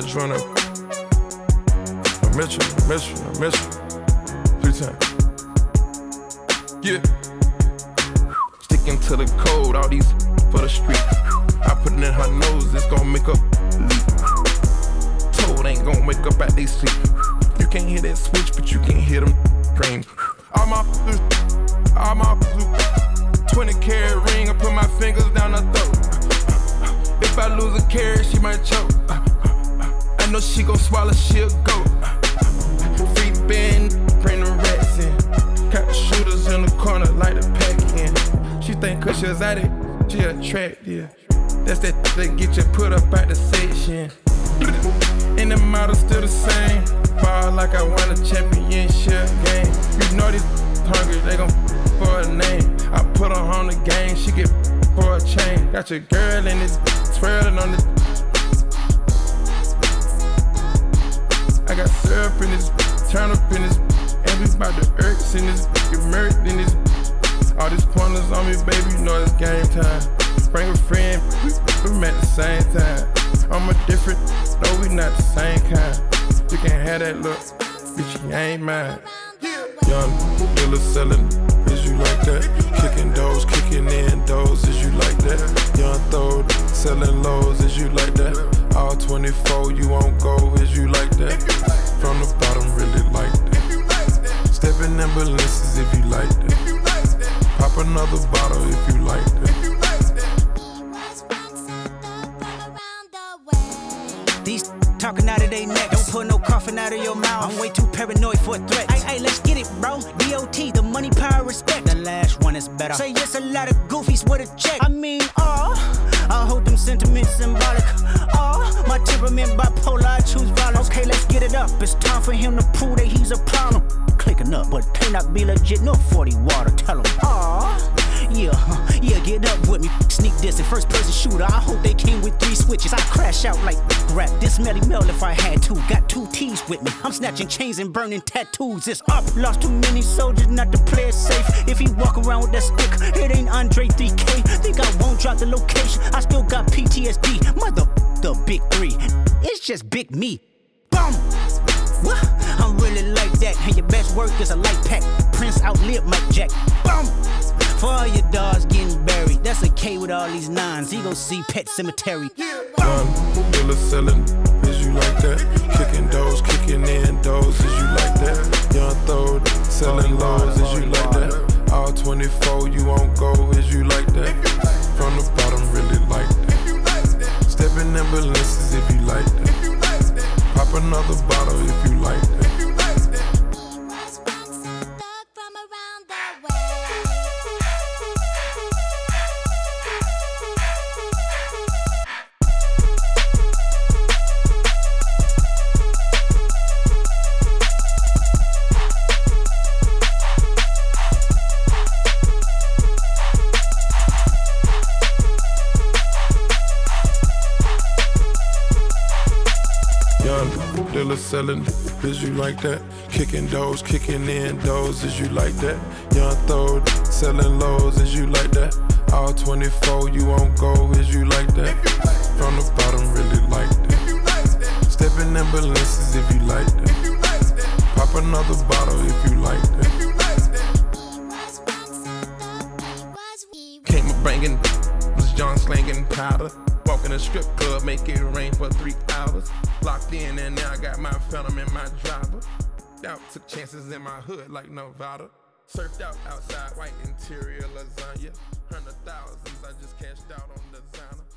just run up. I miss you. 3 times. Yeah. Sticking to the code, all these for the street. I put it in her nose, it's gon' make her leap. Toad ain't gon' wake up at they sleep. You can't hear that switch, but you can hear them scream. All my 20 carat ring, I put my fingers down her throat. If I lose a carat, she might choke. I know she gon' swallow, she'll go. Free band, bring the rats in. Got the shooters in the corner, like the pack in. She think cause she was at it, she attractive. That's that get you put up at the section. And the model still the same. Ball like I won a championship game. You know these hungry, they gon' for a name. I put her on the game, she get for a chain. Got your girl in this, twirling on the. I got syrup in this, turn up in this, and we bout the irks in this, get murked in this. All these pointers on me, baby, you know it's game time. Bring a friend, we met the same time. I'm a different, no, we not the same kind. You can have that look, bitch, you ain't mine. Young dealer selling, is you like that? Kicking doors, kicking in doors, is you like that? Young throw, selling lows, is you like that? All 24, you won't go, is you like that? From the bottom, really like that. Stepping in balances if you like that. Pop another bottle if you like that. These talking out of their neck, don't put no coughing out of your mouth. I'm way too paranoid for a threat. Hey, let's get it, bro. DOT, the money, power, respect. The last one is better. Say yes, a lot of goofies with a check. I mean, I hold them sentiments symbolic. My temperament bipolar, I choose violence. Okay, let's get it up. It's time for him to prove that he's a problem. Clicking up, but cannot be legit. No 40 water, tell him. Yeah, get up with me. Sneak this in first person shooter. I hope they came with 3 switches. I crash out like rap this Melly Mel if I had to. Got 2 T's with me. I'm snatching chains and burning tattoos. It's up. Lost too many soldiers not to play it safe. If he walk around with that stick, it ain't Andre 3K. Think I won't drop the location. I still got PTSD. Mother the big 3. It's just big me. Boom. What? I'm really like that. And your best work is a light pack. Prince outlived Mike Jack. Boom. For all your dogs getting buried. That's a K with all these 9s. He gon' see Pet Cemetery. Dealer selling, is you like that? Kicking doors, kicking in doors, is you like that? Young throw, selling lows, is you like that? All 24, you won't go, is you like that? From the bottom, really like that. Stepping in balances if you like that. Pop another bottle if you like that. Dealer selling, is you like that? Kicking doors, kicking in doors, is you like that? Young throw, selling lows, is you like that? All 24, you won't go, is you like that? From the bottom, really like that. Stepping in balances if you like that. Pop another bottle if you like that. Came up bringing, was John slanging powder. Walk in a strip club, make it rain for 3 hours. Locked in and now I got my phantom in my driver. Out, took chances in my hood like Nevada. Surfed out outside, white interior lasagna. 100,000s, I just cashed out on designer.